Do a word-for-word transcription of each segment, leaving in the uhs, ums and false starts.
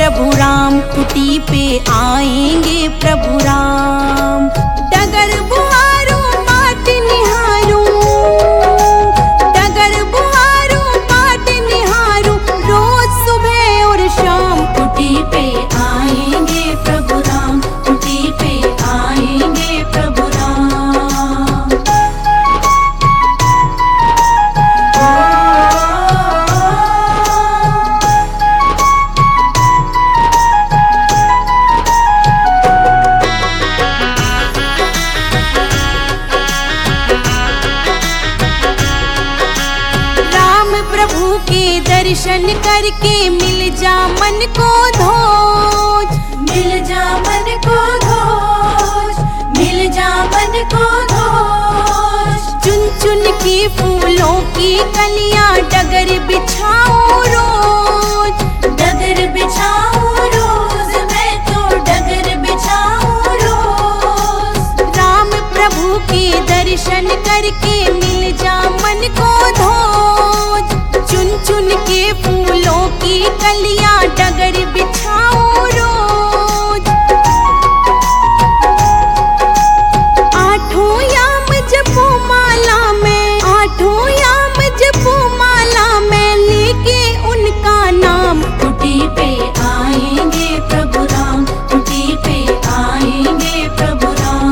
प्रभु राम, कुटी पे आएंगे प्रभु राम। डगर बुहारो बाट निहारो, डगर बुहारो बाट निहारो, रोज सुबह और शाम कुटी पे आएंगे प्रभु राम, कुटी पे आएंगे प्रभु राम। प्रभु के दर्शन करके मिल जा मन को धोज, मिल जा मन को धोज, मिल जा मन को धोज। चुन चुन के फूलों की कलियां डगर बिछाओ रोज, डगर बिछाओ रोज, मैं तो डगर बिछाऊं रोज। राम प्रभु के दर्शन करके मिल जा मन को धोज, चुन चुन के फूलों की कलियां डगर बिछाओ रोज। आठों याम जपो माला में, आठों याम जपो माला में, लेके उनका नाम कुटी पे आएंगे प्रभु राम, कुटी पे आएंगे प्रभु राम।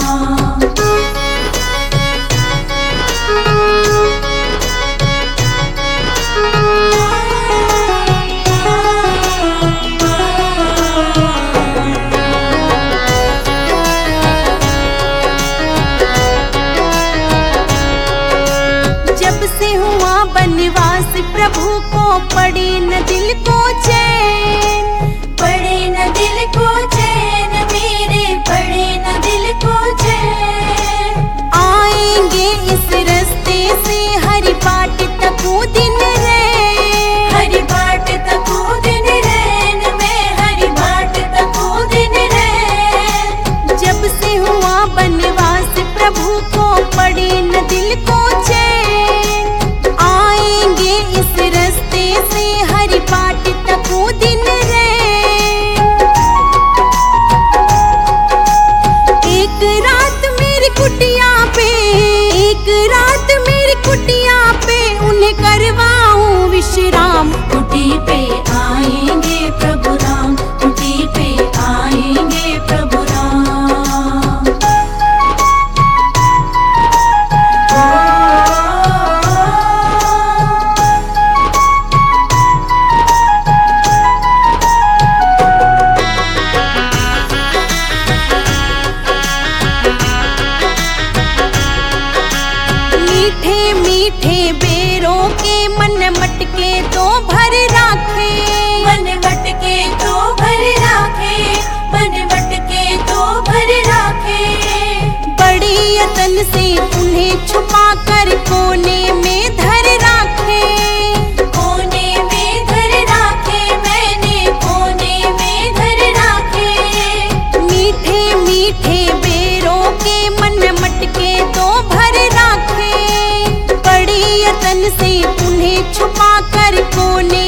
से हुआ बनवास प्रभु को पड़े न दिल को चैन, पड़े न दिल को चैन, मेरे पड़े न दिल को चैन। आएंगे इस रास्ते से हरि बाट तको दिन रैन, हरि बाट तको दिन रैन, मैं हरि बाट तको दिन रैन। जब से हुआ बनवास प्रभु को पड़े न दिल को चैन, आएंगे इस रास्ते से हरि बाट तको दिन रैन। एक रात मेरी कुटिया पे, एक रात मेरी कुटिया पे, उन्हें करवाऊं विश्राम। कुटी पे आएंगे प्रभु राम, कुटी पे आएंगे प्रभु राम। मीठे मीठे बेरों के मन मटके तो भर राखे, मन मटके तो भर राखे, मन मटके तो भर राखे। बड़ी यतन से उन्हें छुपा कर कोने में धर राखे, कोने में धर राखे, मैंने कोने में धर राखे। मीठे मीठे बेरों के मन मटके तो भर राखे, बड़ी यतन से उन्हें छुपा कर कोने